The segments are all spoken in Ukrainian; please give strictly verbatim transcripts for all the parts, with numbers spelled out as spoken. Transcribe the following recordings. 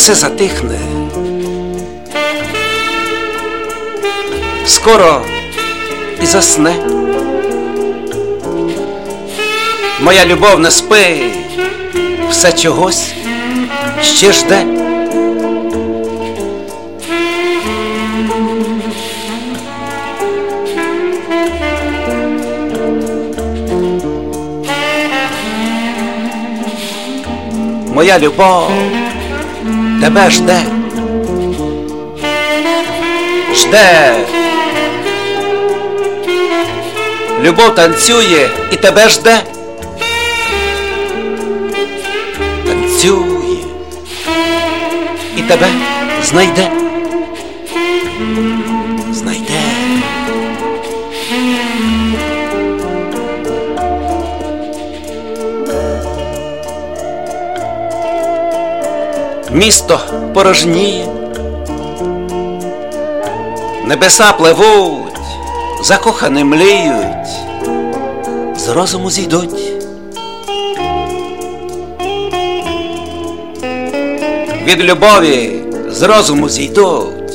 все затихне. Скоро і засне. Моя любов не спить, все чогось ще жде. Моя любов тебе жде, жде. Любов танцює і тебе жде. Танцює і тебе знайде. Знайде. Місто порожніє, небеса пливуть, закохані мліють, з розуму зійдуть. Від любові з розуму зійдуть.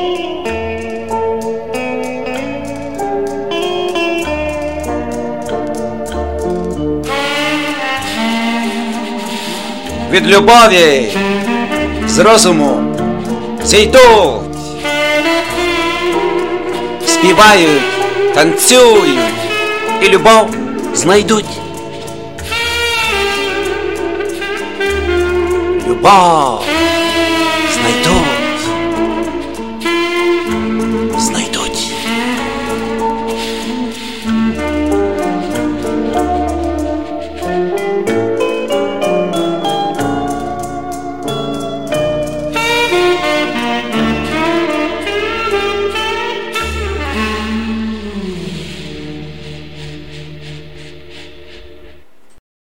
Від любові з розуму зійдуть. Співають, танцюють і любов знайдуть. Любов